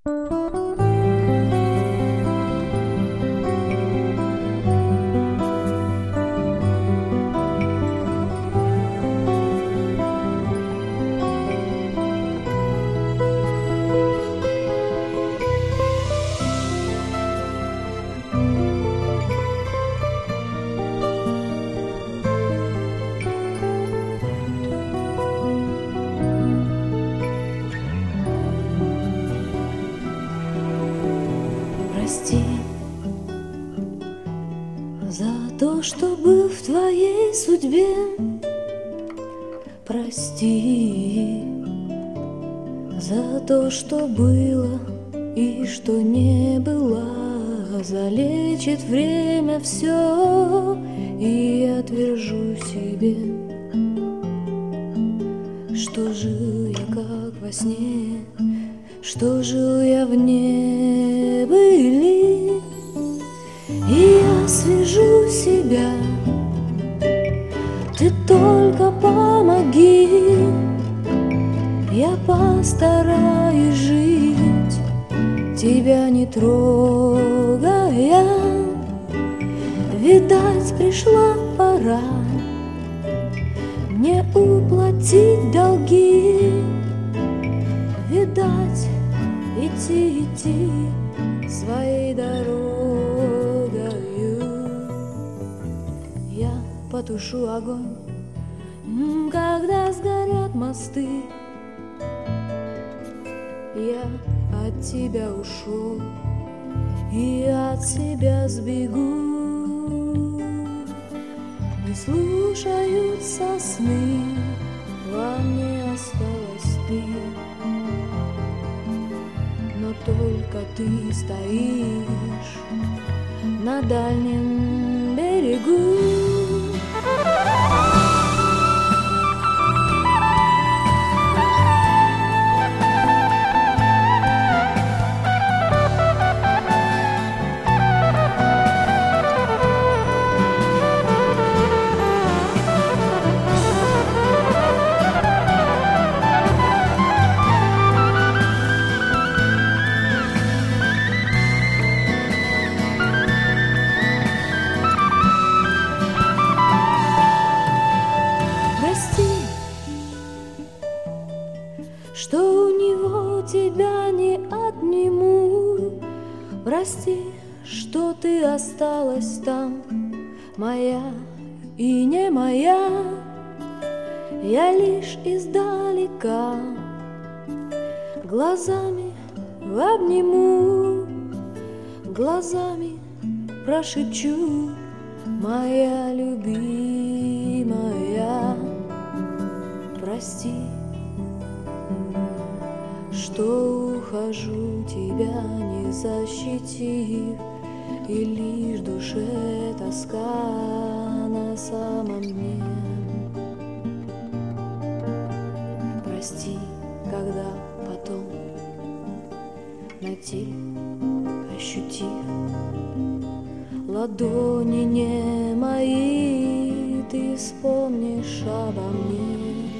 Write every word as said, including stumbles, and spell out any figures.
Прости за то, что был в твоей судьбе. Прости за то, что было и что не было. Залечит время все, и я отвержу себе, что жил я как во сне, что жил я в небыли. И я свяжу себя, ты только помоги, я постараюсь жить, тебя не трогая. Видать, пришла пора мне уплатить долги. Видать, идти, идти своей дорогою. Я потушу огонь, когда сгорят мосты. Я от тебя ушел и от себя сбегу. Не слушаются сны, во мне осталась ты, но только ты стоишь на дальнем берегу. Что у него тебя не отниму. Прости, что ты осталась там, моя и не моя. Я лишь издалека глазами обниму, глазами прошепчу: моя любимая. Прости, что ухожу, тебя не защитив, и лишь душе тоска на самом дне. Прости, когда потом на теле ощутив ладони не мои, ты вспомнишь обо мне.